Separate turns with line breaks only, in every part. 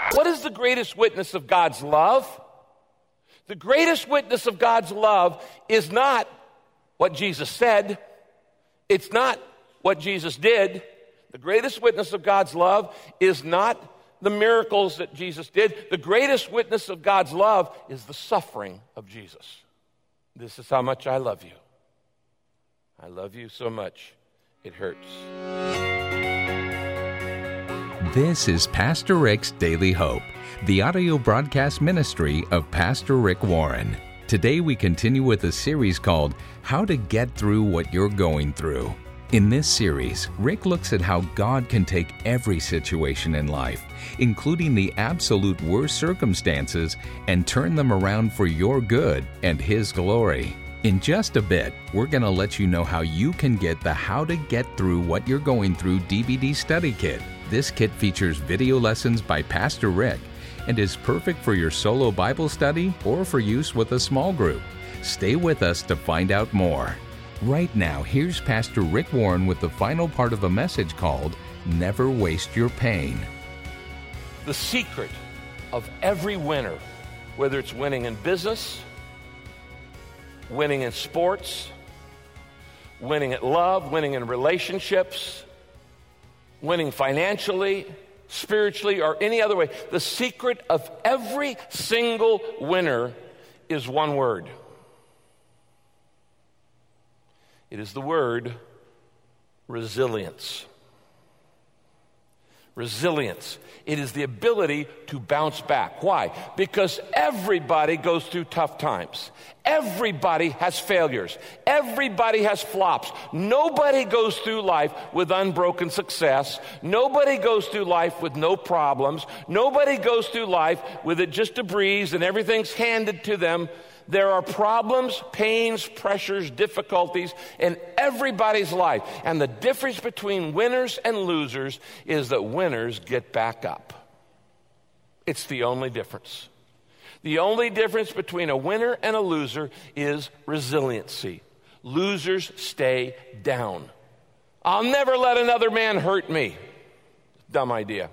What is the greatest witness of God's love? The greatest witness of God's love is not what Jesus said. It's not what Jesus did. The greatest witness of God's love is not the miracles that Jesus did. The greatest witness of God's love is the suffering of Jesus. This is how much I love you. I love you so much, it hurts.
This is Pastor Rick's Daily Hope, the audio broadcast ministry of Pastor Rick Warren. Today we continue with a series called How to Get Through What You're Going Through. In this series, Rick looks at how God can take every situation in life, including the absolute worst circumstances, and turn them around for your good and His glory. In just a bit, we're going to let you know how you can get the How to Get Through What You're Going Through DVD study kit. This kit features video lessons by Pastor Rick and is perfect for your solo Bible study or for use with a small group. Stay with us to find out more. Right now, here's Pastor Rick Warren with the final part of a message called Never Waste Your Pain.
The secret of every winner, whether it's winning in business, winning in sports, winning at love, winning in relationships, winning financially, spiritually, or any other way, the secret of every single winner is one word. It is the word resilience. Resilience. It is the ability to bounce back. Why? Because everybody goes through tough times. Everybody has failures. Everybody has flops. Nobody goes through life with unbroken success. Nobody goes through life with no problems. Nobody goes through life with it just a breeze and everything's handed to them. There are problems, pains, pressures, difficulties in everybody's life. And the difference between winners and losers is that winners get back up. It's the only difference. The only difference between a winner and a loser is resiliency. Losers stay down. I'll never let another man hurt me. Dumb idea.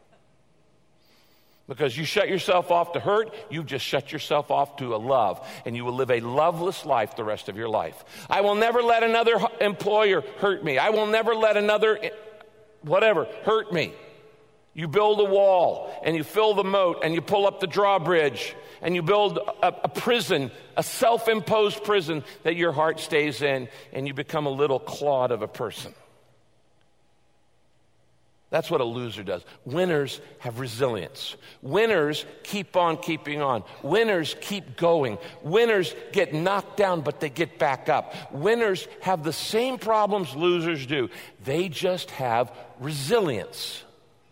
Because you shut yourself off to hurt, you've just shut yourself off to a love. And you will live a loveless life the rest of your life. I will never let another employer hurt me. I will never let another whatever hurt me. You build a wall, and you fill the moat, and you pull up the drawbridge, and you build a prison, a self-imposed prison that your heart stays in, and you become a little clod of a person. That's what a loser does. Winners have resilience. Winners keep on keeping on. Winners keep going. Winners get knocked down, but they get back up. Winners have the same problems losers do. They just have resilience.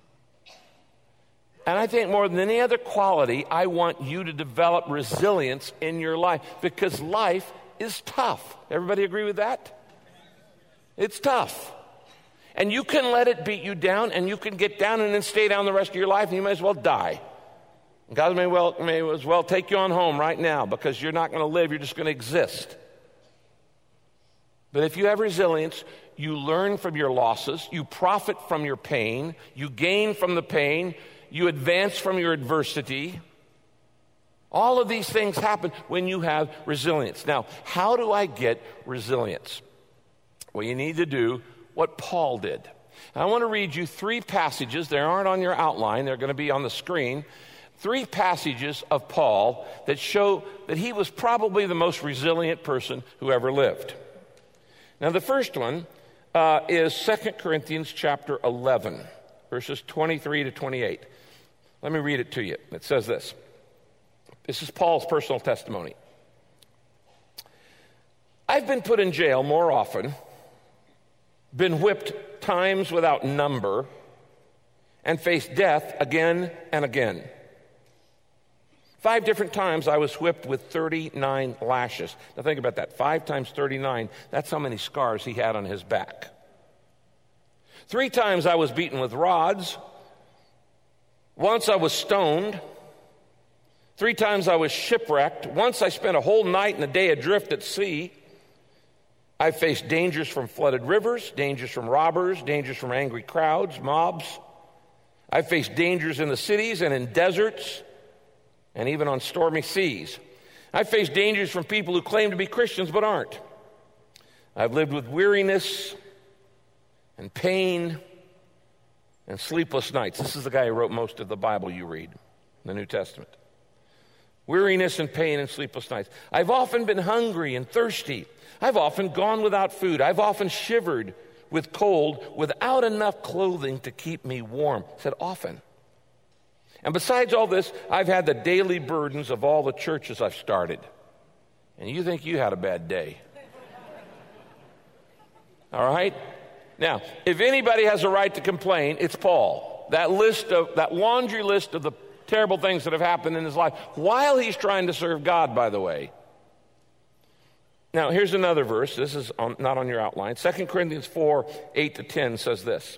And I think more than any other quality, I want you to develop resilience in your life because life is tough. Everybody agree with that? It's tough. And you can let it beat you down, and you can get down and then stay down the rest of your life, and you may as well die. And God may as well take you on home right now because you're not going to live, you're just going to exist. But if you have resilience, you learn from your losses, you profit from your pain, you gain from the pain, you advance from your adversity. All of these things happen when you have resilience. Now, how do I get resilience? Well, you need to do what Paul did. And I want to read you 3 passages. They aren't on your outline. They're going to be on the screen. 3 passages of Paul that show that he was probably the most resilient person who ever lived. Now, the first one is 2 Corinthians chapter 11, verses 23 to 28. Let me read it to you. It says this. This is Paul's personal testimony. I've been put in jail more often, been whipped times without number, and faced death again and again. 5 different times I was whipped with 39 lashes. Now think about that. 5 times 39, that's how many scars he had on his back. 3 times I was beaten with rods. Once I was stoned. 3 times I was shipwrecked. Once I spent a whole night and a day adrift at sea. I faced dangers from flooded rivers, dangers from robbers, dangers from angry crowds, mobs. I've faced dangers in the cities and in deserts and even on stormy seas. I've faced dangers from people who claim to be Christians but aren't. I've lived with weariness and pain and sleepless nights. This is the guy who wrote most of the Bible you read, the New Testament. Weariness and pain and sleepless nights. I've often been hungry and thirsty. I've often gone without food. I've often shivered with cold without enough clothing to keep me warm. I said often. And besides all this, I've had the daily burdens of all the churches I've started. And you think you had a bad day. All right? Now, if anybody has a right to complain, it's Paul. That laundry list of the terrible things that have happened in his life while he's trying to serve God, by the way. Now, here's another verse. This is not on your outline. 2 Corinthians 4, 8-10 says this.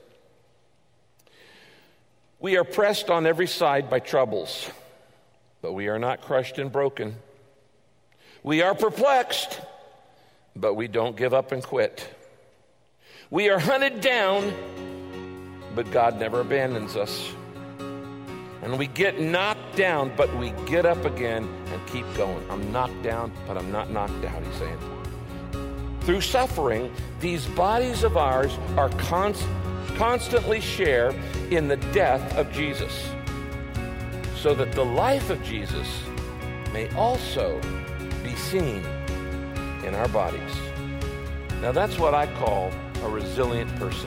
We are pressed on every side by troubles, but we are not crushed and broken. We are perplexed, but we don't give up and quit. We are hunted down, but God never abandons us. And we get knocked down, but we get up again and keep going. I'm knocked down, but I'm not knocked out, he's saying. Through suffering, these bodies of ours are constantly share in the death of Jesus, so that the life of Jesus may also be seen in our bodies. Now that's what I call a resilient person.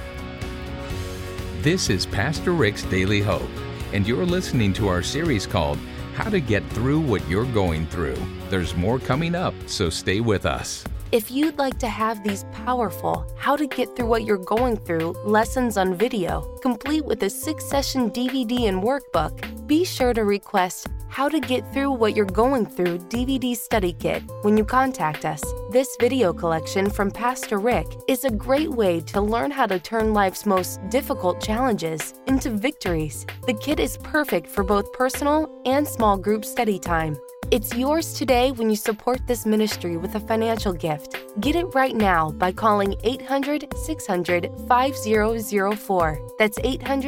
This is Pastor Rick's Daily Hope, and you're listening to our series called How to Get Through What You're Going Through. There's more coming up, so stay with us.
If you'd like to have these powerful How to Get Through What You're Going Through lessons on video, complete with a 6-session DVD and workbook, be sure to request How to Get Through What You're Going Through DVD Study Kit when you contact us. This video collection from Pastor Rick is a great way to learn how to turn life's most difficult challenges into victories. The kit is perfect for both personal and small group study time. It's yours today when you support this ministry with a financial gift. Get it right now by calling 800-600-5004. That's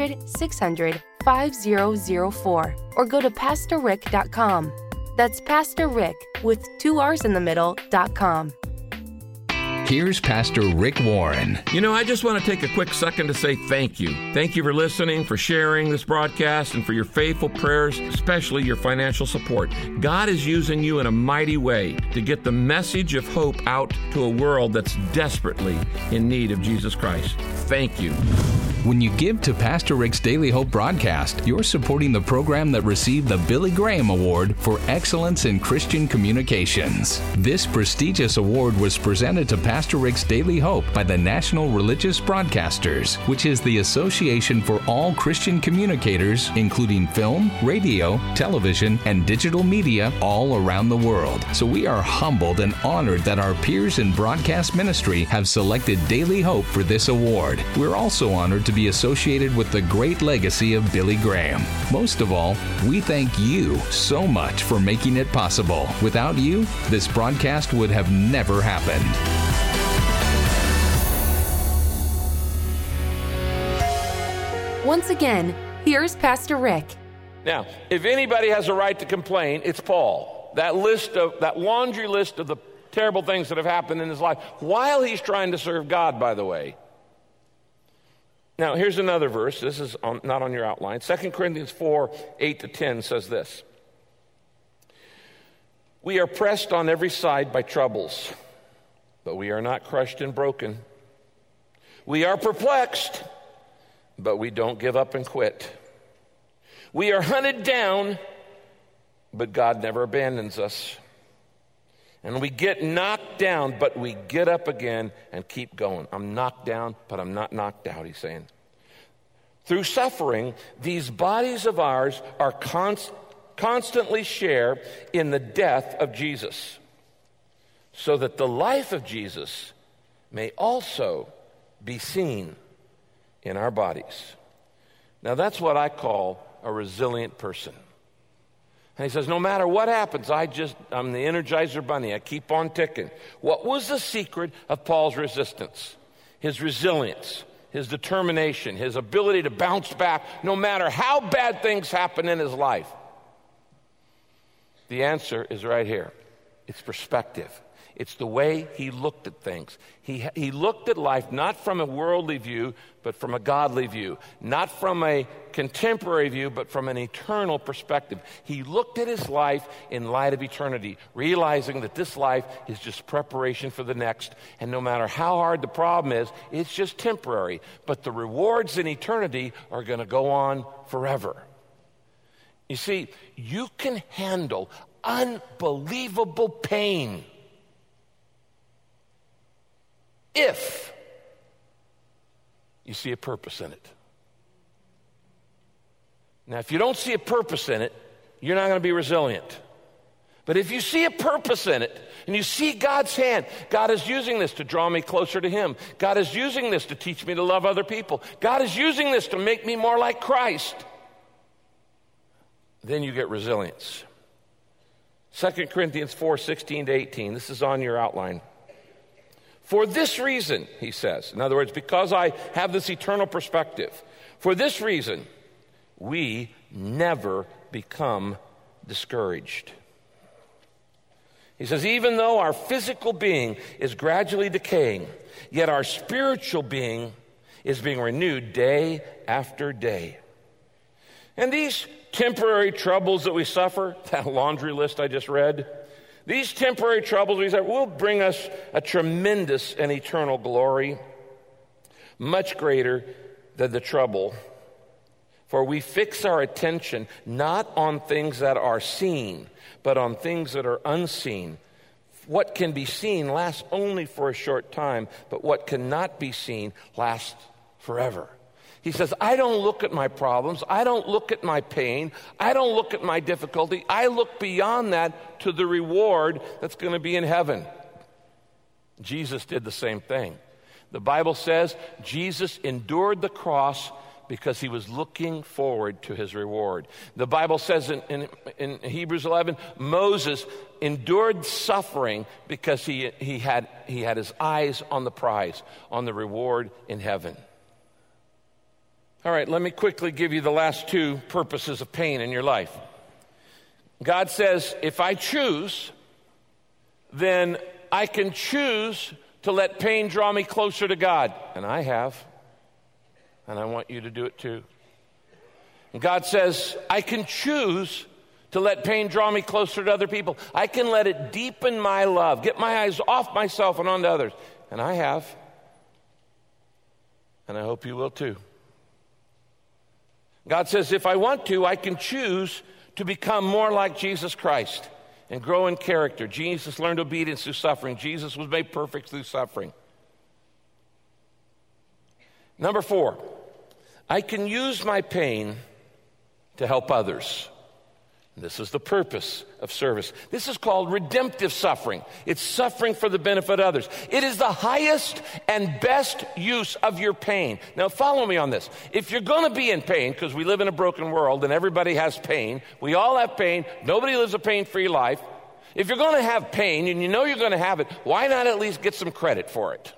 800-600-5004. Or go to PastorRick.com. That's Pastor Rick with 2 R's in the middle.com.
Here's Pastor Rick Warren.
You know, I just want to take a quick second to say thank you. Thank you for listening, for sharing this broadcast, and for your faithful prayers, especially your financial support. God is using you in a mighty way to get the message of hope out to a world that's desperately in need of Jesus Christ. Thank you.
When you give to Pastor Rick's Daily Hope broadcast, you're supporting the program that received the Billy Graham Award for Excellence in Christian Communications. This prestigious award was presented to Pastor Rick's Daily Hope by the National Religious Broadcasters, which is the association for all Christian communicators, including film, radio, television, and digital media all around the world. So we are humbled and honored that our peers in broadcast ministry have selected Daily Hope for this award. We're also honored to be associated with the great legacy of Billy Graham. Most of all, we thank you so much for making it possible. Without you, this broadcast would have never happened.
Once again, here's Pastor Rick.
Now, if anybody has a right to complain, it's Paul. That laundry list of the terrible things that have happened in his life while he's trying to serve God, by the way. Now, here's another verse. This is not on your outline. 2 Corinthians 4, 8-10 says this. We are pressed on every side by troubles, but we are not crushed and broken. We are perplexed, but we don't give up and quit. We are hunted down, but God never abandons us. And we get knocked down, but we get up again and keep going. I'm knocked down, but I'm not knocked out, he's saying. Through suffering, these bodies of ours are constantly share in the death of Jesus, so that the life of Jesus may also be seen in our bodies. Now that's what I call a resilient person. And he says, no matter what happens, I'm the Energizer Bunny. I keep on ticking. What was the secret of Paul's resistance? His resilience. his determination, his ability to bounce back no matter how bad things happen in his life? The answer is right here. It's perspective. It's the way he looked at things. He looked at life not from a worldly view, but from a godly view. Not from a contemporary view, but from an eternal perspective. He looked at his life in light of eternity, realizing that this life is just preparation for the next. And no matter how hard the problem is, it's just temporary. But the rewards in eternity are going to go on forever. You see, you can handle unbelievable pain if you see a purpose in it. Now, if you don't see a purpose in it, you're not going to be resilient. But if you see a purpose in it, and you see God's hand, God is using this to draw me closer to Him. God is using this to teach me to love other people. God is using this to make me more like Christ. Then you get resilience. 2 Corinthians 4:16-18. This is on your outline. For this reason, he says, in other words, because I have this eternal perspective, for this reason, we never become discouraged. He says, even though our physical being is gradually decaying, yet our spiritual being is being renewed day after day. And these temporary troubles that we suffer, that laundry list I just read, these temporary troubles we suffer will bring us a tremendous and eternal glory, much greater than the trouble. For we fix our attention not on things that are seen, but on things that are unseen. What can be seen lasts only for a short time, but what cannot be seen lasts forever. He says, I don't look at my problems. I don't look at my pain. I don't look at my difficulty. I look beyond that to the reward that's going to be in heaven. Jesus did the same thing. The Bible says Jesus endured the cross because he was looking forward to his reward. The Bible says in Hebrews 11, Moses endured suffering because he had his eyes on the prize, on the reward in heaven. All right, let me quickly give you the last two purposes of pain in your life. God says, if I choose, then I can choose to let pain draw me closer to God. And I have. And I want you to do it too. And God says, I can choose to let pain draw me closer to other people. I can let it deepen my love, get my eyes off myself and onto others. And I have. And I hope you will too. God says, if I want to, I can choose to become more like Jesus Christ and grow in character. Jesus learned obedience through suffering. Jesus was made perfect through suffering. Number 4, I can use my pain to help others. This is the purpose of service. This is called redemptive suffering. It's suffering for the benefit of others. It is the highest and best use of your pain. Now follow me on this. If you're going to be in pain, because we live in a broken world and everybody has pain, we all have pain, nobody lives a pain-free life. If you're going to have pain and you know you're going to have it, why not at least get some credit for it?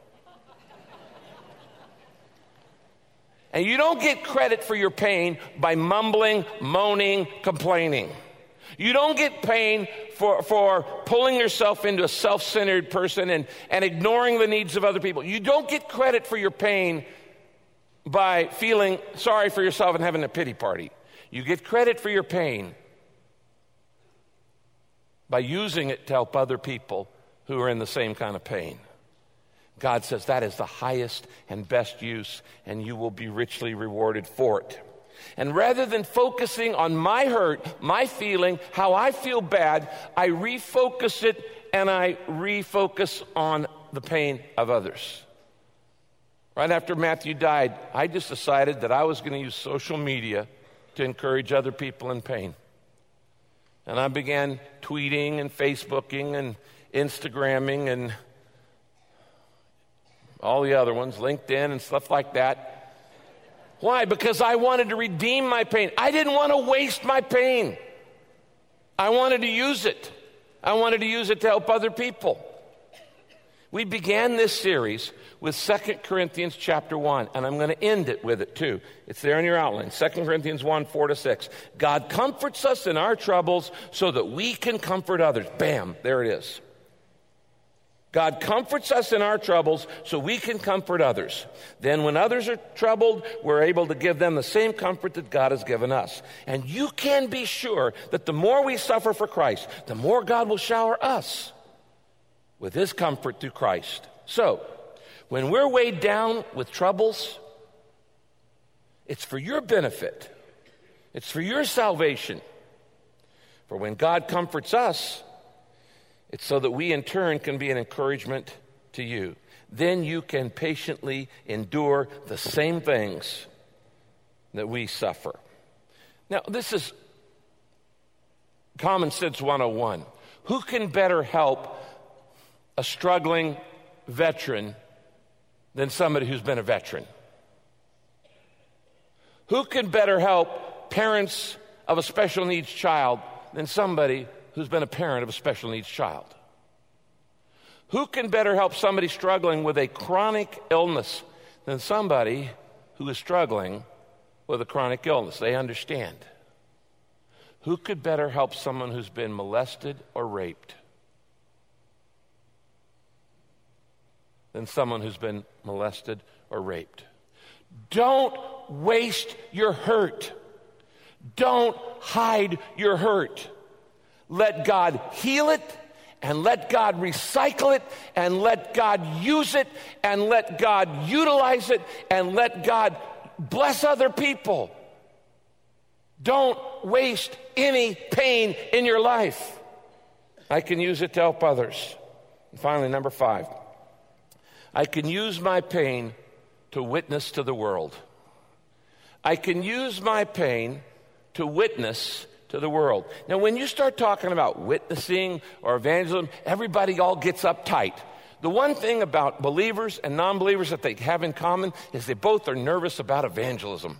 And you don't get credit for your pain by mumbling, moaning, complaining. You don't get pain for pulling yourself into a self-centered person and ignoring the needs of other people. You don't get credit for your pain by feeling sorry for yourself and having a pity party. You get credit for your pain by using it to help other people who are in the same kind of pain. God says that is the highest and best use, and you will be richly rewarded for it. And rather than focusing on my hurt, my feeling, how I feel bad, I refocus it and I refocus on the pain of others. Right after Matthew died, I just decided that I was going to use social media to encourage other people in pain. And I began tweeting and Facebooking and Instagramming and all the other ones, LinkedIn and stuff like that. Why? Because I wanted to redeem my pain. I didn't want to waste my pain. I wanted to use it. I wanted to use it to help other people. We began this series with 2 Corinthians chapter 1, and I'm going to end it with it too. It's there in your outline, 2 Corinthians 1, 4-6. God comforts us in our troubles so that we can comfort others. Bam, there it is. God comforts us in our troubles so we can comfort others. Then when others are troubled, we're able to give them the same comfort that God has given us. And you can be sure that the more we suffer for Christ, the more God will shower us with his comfort through Christ. So, when we're weighed down with troubles, it's for your benefit. It's for your salvation. For when God comforts us, it's so that we in turn can be an encouragement to you. Then you can patiently endure the same things that we suffer. Now, this is Common Sense 101. Who can better help a struggling veteran than somebody who's been a veteran? Who can better help parents of a special needs child than somebody who's been a parent of a special needs child? Who can better help somebody struggling with a chronic illness than somebody who is struggling with a chronic illness? They understand. Who could better help someone who's been molested or raped than someone who's been molested or raped? Don't waste your hurt. Don't hide your hurt. Let God heal it, and let God recycle it, and let God use it, and let God utilize it, and let God bless other people. Don't waste any pain in your life. I can use it to help others. And finally, number 5. I can use my pain to witness to the world. I can use my pain to witness to the world. Now, when you start talking about witnessing or evangelism, everybody all gets uptight. The one thing about believers and non-believers that they have in common is they both are nervous about evangelism.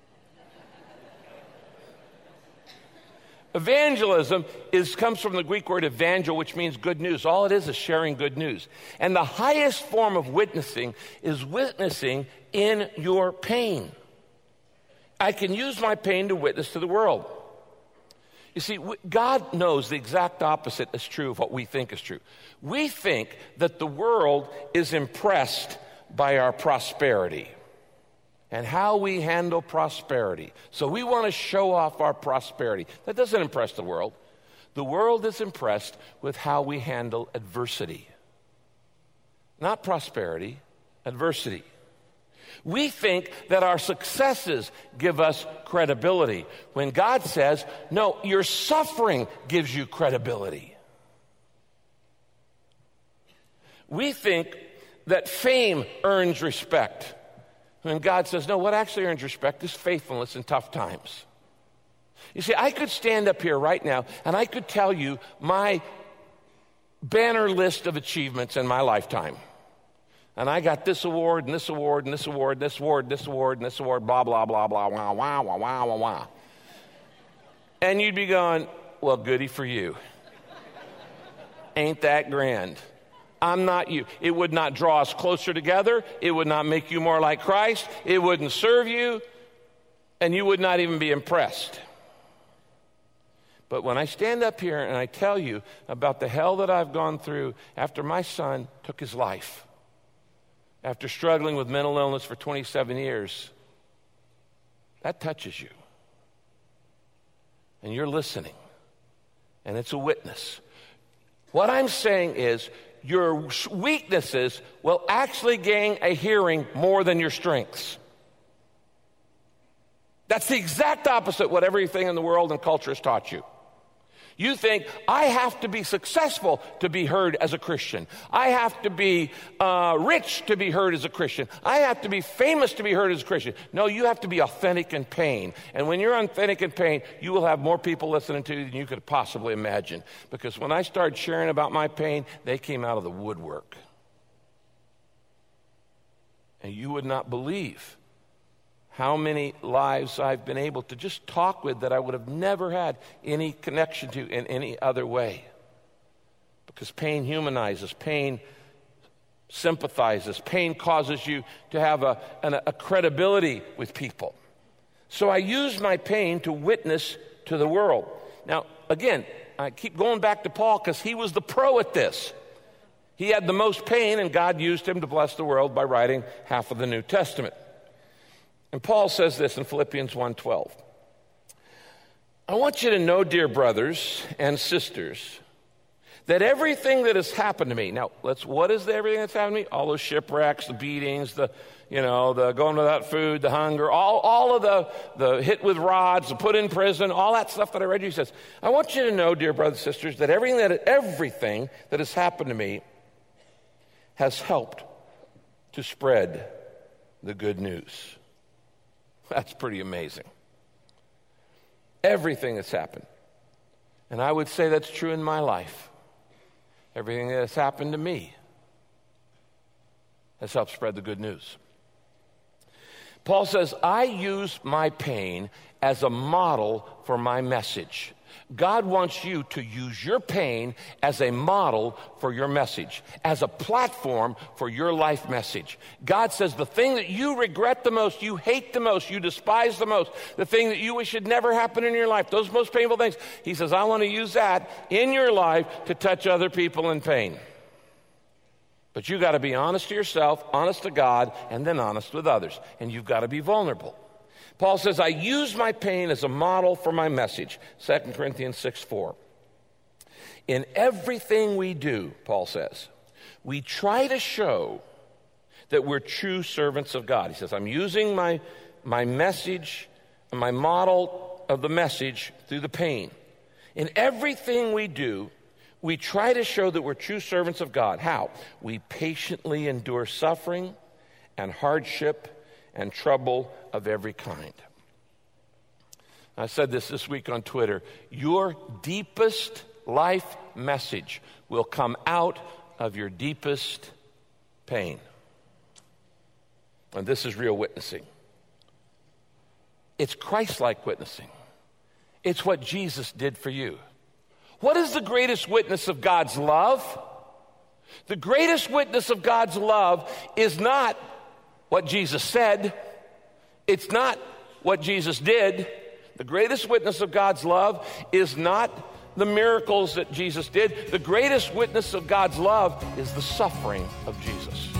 Evangelism comes from the Greek word evangel, which means good news. All it is sharing good news. And the highest form of witnessing is witnessing in your pain. I can use my pain to witness to the world. You see, God knows the exact opposite is true of what we think is true. We think that the world is impressed by our prosperity and how we handle prosperity. So we want to show off our prosperity. That doesn't impress the world. The world is impressed with how we handle adversity. Not prosperity, adversity. We think that our successes give us credibility, when God says, no, your suffering gives you credibility. We think that fame earns respect, when God says, no, what actually earns respect is faithfulness in tough times. You see, I could stand up here right now and I could tell you my banner list of achievements in my lifetime. And I got this award, and this award, and this award, this award, this award, and this award, blah, blah, blah, blah, wah, wah, wah, wah, wah, wah. And you'd be going, well, goody for you. Ain't that grand. I'm not you. It would not draw us closer together. It would not make you more like Christ. It wouldn't serve you. And you would not even be impressed. But when I stand up here and I tell you about the hell that I've gone through after my son took his life, after struggling with mental illness for 27 years, that touches you. And you're listening. And it's a witness. What I'm saying is, your weaknesses will actually gain a hearing more than your strengths. That's the exact opposite of what everything in the world and culture has taught you. You think, I have to be successful to be heard as a Christian. I have to be rich to be heard as a Christian. I have to be famous to be heard as a Christian. No, you have to be authentic in pain. And when you're authentic in pain, you will have more people listening to you than you could possibly imagine. Because when I started sharing about my pain, they came out of the woodwork. And you would not believe how many lives I've been able to just talk with that I would have never had any connection to in any other way. Because pain humanizes. Pain sympathizes. Pain causes you to have a credibility with people. So I use my pain to witness to the world. Now, again, I keep going back to Paul because he was the pro at this. He had the most pain, and God used him to bless the world by writing half of the New Testament. And Paul says this in Philippians 1:12. I want you to know, dear brothers and sisters, that everything that has happened to me, now, what is everything that's happened to me? All those shipwrecks, the beatings, the going without food, the hunger, all of the hit with rods, the put in prison, all that stuff that I read you. He says, I want you to know, dear brothers and sisters, that everything that has happened to me has helped to spread the good news. That's pretty amazing. Everything that's happened. And I would say that's true in my life. Everything that has happened to me has helped spread the good news. Paul says, I use my pain as a model for my message. God wants you to use your pain as a model for your message, as a platform for your life message. God says the thing that you regret the most, you hate the most, you despise the most, the thing that you wish had never happened in your life, those most painful things, he says, I want to use that in your life to touch other people in pain. But you got to be honest to yourself, honest to God, and then honest with others. And you've got to be vulnerable. Paul says, I use my pain as a model for my message. 2 Corinthians 6:4. In everything we do, Paul says, we try to show that we're true servants of God. He says, I'm using my message, my model of the message through the pain. In everything we do, we try to show that we're true servants of God. How? We patiently endure suffering and hardship and trouble of every kind. I said this week on Twitter. Your deepest life message will come out of your deepest pain. And this is real witnessing. It's Christ-like witnessing. It's what Jesus did for you. What is the greatest witness of God's love? The greatest witness of God's love is not what Jesus said. It's not what Jesus did. The greatest witness of God's love is not the miracles that Jesus did. The greatest witness of God's love is the suffering of Jesus.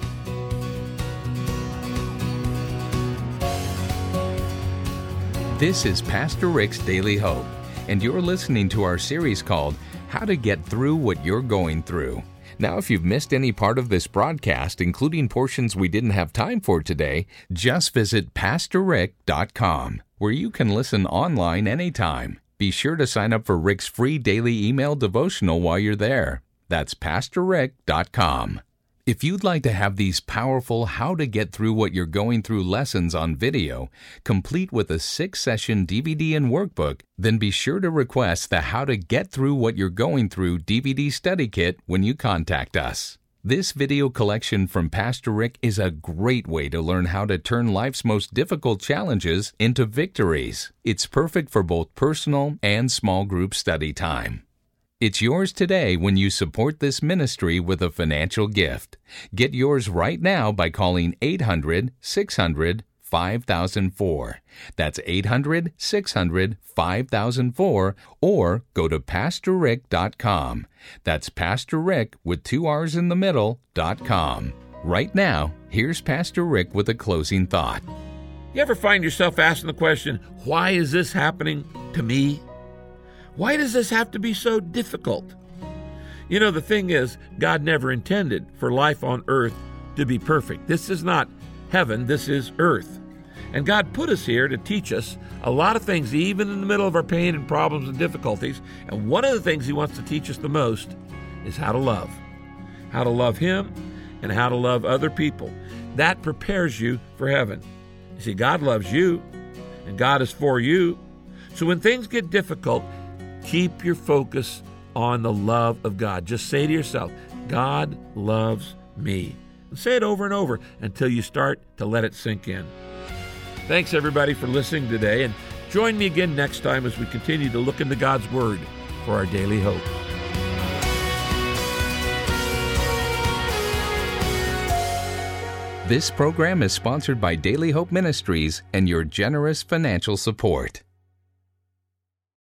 This is Pastor Rick's Daily Hope, and you're listening to our series called How to Get Through What You're Going Through. Now, if you've missed any part of this broadcast, including portions we didn't have time for today, just visit PastorRick.com, where you can listen online anytime. Be sure to sign up for Rick's free daily email devotional while you're there. That's PastorRick.com. If you'd like to have these powerful How to Get Through What You're Going Through lessons on video, complete with a 6-session DVD and workbook, then be sure to request the How to Get Through What You're Going Through DVD study kit when you contact us. This video collection from Pastor Rick is a great way to learn how to turn life's most difficult challenges into victories. It's perfect for both personal and small group study time. It's yours today when you support this ministry with a financial gift. Get yours right now by calling 800-600-5004. That's 800-600-5004, or go to PastorRick.com. That's Pastor Rick with 2 R's in the middle.com. Right now, here's Pastor Rick with a closing thought.
You ever find yourself asking the question, why is this happening to me? Why does this have to be so difficult? You know, the thing is, God never intended for life on earth to be perfect. This is not heaven, this is earth. And God put us here to teach us a lot of things, even in the middle of our pain and problems and difficulties. And one of the things He wants to teach us the most is how to love. How to love Him and how to love other people. That prepares you for heaven. You see, God loves you and God is for you. So when things get difficult, keep your focus on the love of God. Just say to yourself, God loves me. And say it over and over until you start to let it sink in. Thanks, everybody, for listening today. And join me again next time as we continue to look into God's Word for our daily hope.
This program is sponsored by Daily Hope Ministries and your generous financial support.